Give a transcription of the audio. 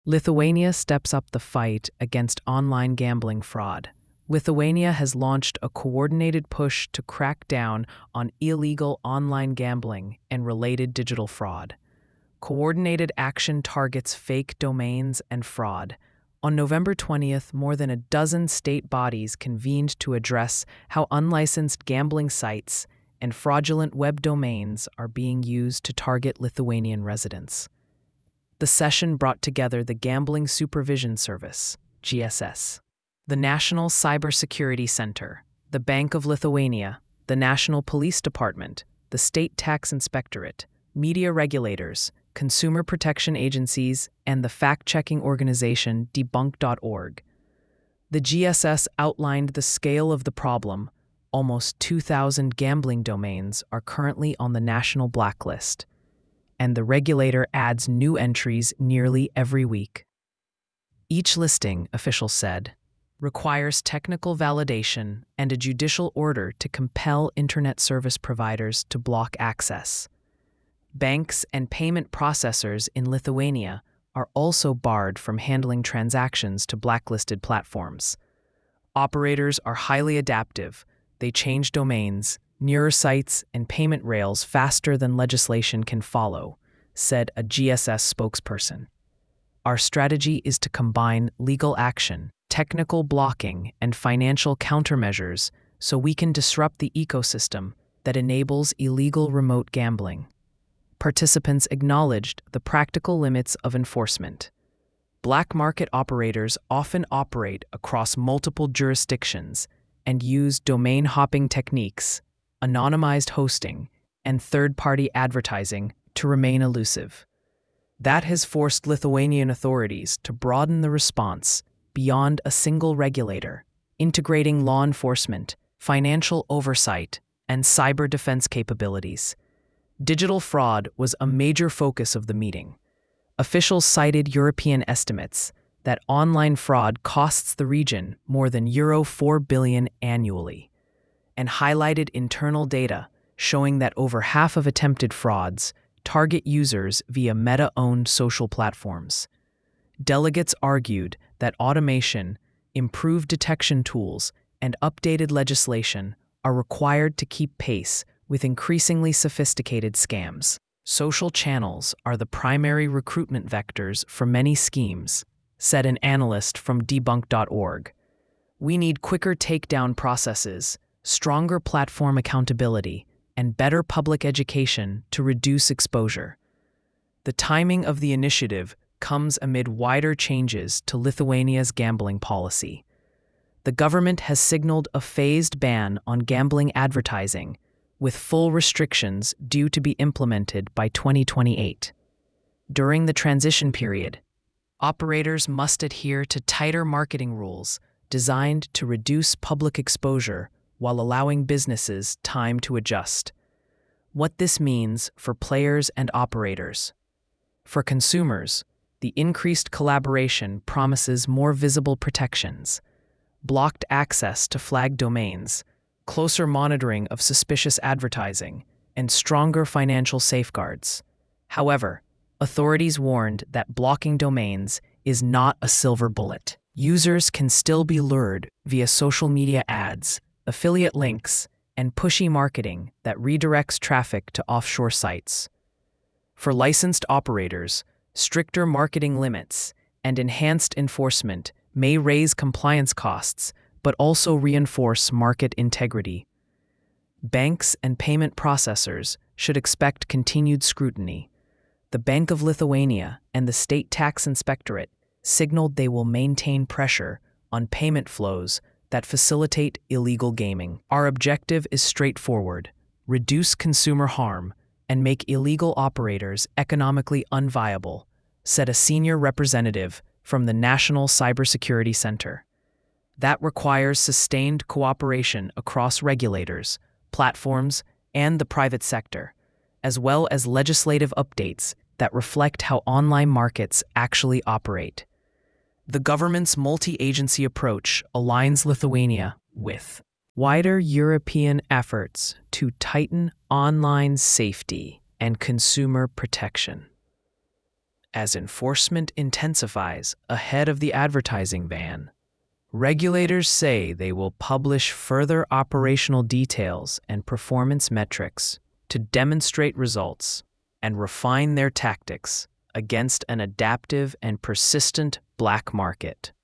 Lithuania steps up the fight against online gambling fraud. Lithuania has launched a coordinated push to crack down on illegal online gambling and related digital fraud. Coordinated action targets fake domains and fraud. On November 20th, more than a dozen state bodies convened to address how unlicensed gambling sites and fraudulent web domains are being used to target Lithuanian residents. The session brought together the Gambling Supervision Service, GSS, the National Cybersecurity Center, the Bank of Lithuania, the National Police Department, the State Tax Inspectorate, media regulators, consumer protection agencies, and the fact-checking organization Debunk.org. The GSS outlined the scale of the problem. Almost 2,000 gambling domains are currently on the national blacklist, and the regulator adds new entries nearly every week. Each listing, officials said, requires technical validation and a judicial order to compel internet service providers to block access. Banks and payment processors in Lithuania are also barred from handling transactions to blacklisted platforms. Operators are highly adaptive. They change domains, newer sites, and payment rails faster than legislation can follow, said a GSS spokesperson. Our strategy is to combine legal action, technical blocking, and financial countermeasures so we can disrupt the ecosystem that enables illegal remote gambling. Participants acknowledged the practical limits of enforcement. Black market operators often operate across multiple jurisdictions and use domain hopping techniques, anonymized hosting, and third-party advertising to remain elusive. That has forced Lithuanian authorities to broaden the response beyond a single regulator, integrating law enforcement, financial oversight, and cyber defense capabilities. Digital fraud was a major focus of the meeting. Officials cited European estimates that online fraud costs the region more than €4 billion annually, and highlighted internal data showing that over half of attempted frauds target users via Meta-owned social platforms. Delegates argued that automation, improved detection tools, and updated legislation are required to keep pace with increasingly sophisticated scams. Social channels are the primary recruitment vectors for many schemes, said an analyst from Debunk.org. We need quicker takedown processes, stronger platform accountability, and better public education to reduce exposure. The timing of the initiative comes amid wider changes to Lithuania's gambling policy. The government has signaled a phased ban on gambling advertising, with full restrictions due to be implemented by 2028. During the transition period, operators must adhere to tighter marketing rules designed to reduce public exposure while allowing businesses time to adjust. What this means for players and operators. For consumers, the increased collaboration promises more visible protections, blocked access to flagged domains, closer monitoring of suspicious advertising, and stronger financial safeguards. However, authorities warned that blocking domains is not a silver bullet. Users can still be lured via social media ads, affiliate links, and pushy marketing that redirects traffic to offshore sites. For licensed operators, stricter marketing limits and enhanced enforcement may raise compliance costs, but also reinforce market integrity. Banks and payment processors should expect continued scrutiny. The Bank of Lithuania and the State Tax Inspectorate signaled they will maintain pressure on payment flows that facilitate illegal gaming. Our objective is straightforward: reduce consumer harm and make illegal operators economically unviable, said a senior representative from the National Cybersecurity Center. That requires sustained cooperation across regulators, platforms, and the private sector, as well as legislative updates that reflect how online markets actually operate. The government's multi-agency approach aligns Lithuania with wider European efforts to tighten online safety and consumer protection. as enforcement intensifies ahead of the advertising ban. Regulators say they will publish further operational details and performance metrics to demonstrate results and refine their tactics against an adaptive and persistent black market.